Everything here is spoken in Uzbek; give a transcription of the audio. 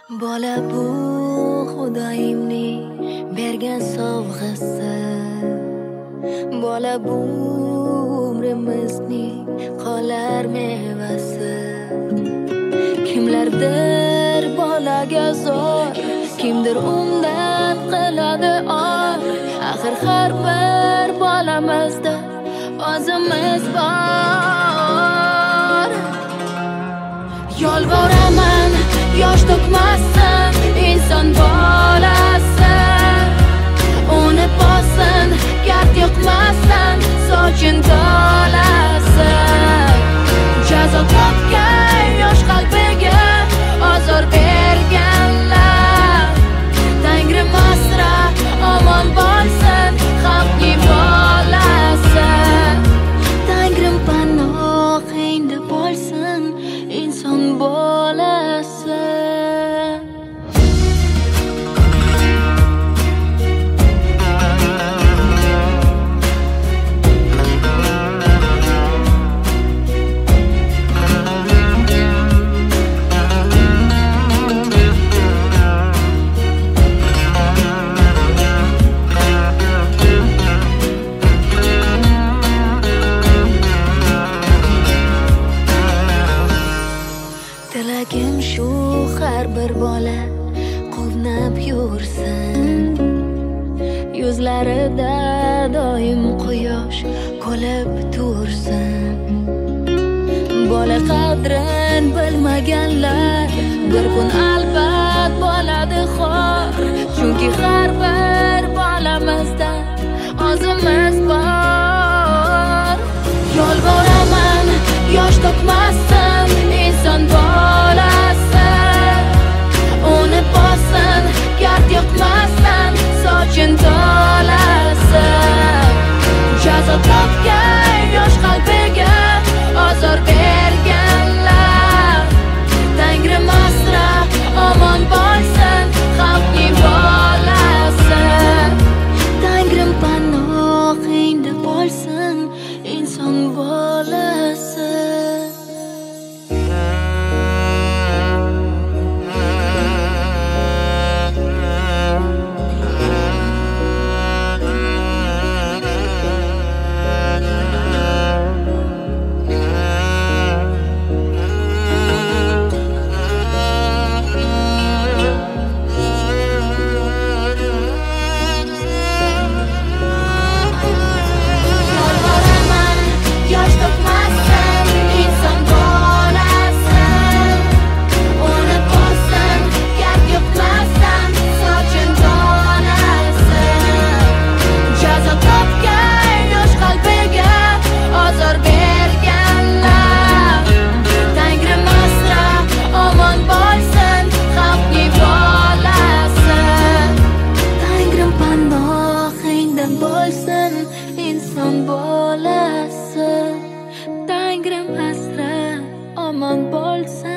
Bola bu Xudoyimning bergan sovg'asi. Bola bu umrimizning qolar mevasi. Kimlardir bolaga zo'r, kimdir undan qiladi or. Axir har bir bolamizda o'zimiz bor. Yolvoraman, yosh to'kmasin inson bolasi. Uni bosin, gard yoqmasin sochin tolasi. Jazo topgan yosh qalbiga ozor berganlar. Tangrim asra omon bo'lsin xalqning bolasi. Tangrim panohingda bo'lsin inson bolasi. Tilagim shu, har bir bola quvnab yursin. Yuzlarida doim quyosh kulib tursin. Bola qadrin bilmaganlar bir kun albat bo'ladi xor. Chunki har bir bolamizda o'zimiz bor. Yolvoraman, yosh to'kmasin inson bolasi. Uni bosin, gard yoqmasin sochin tolasi. Jazo topgan yosh qalbiga ozor berganlar. Tangrim asra omon bo'lsin xalqning bolasi. Tangrim panohingda bo'lsin inson bolasi. Bo'lsin inson bolasi. Tangrim asra omon bo'lsin.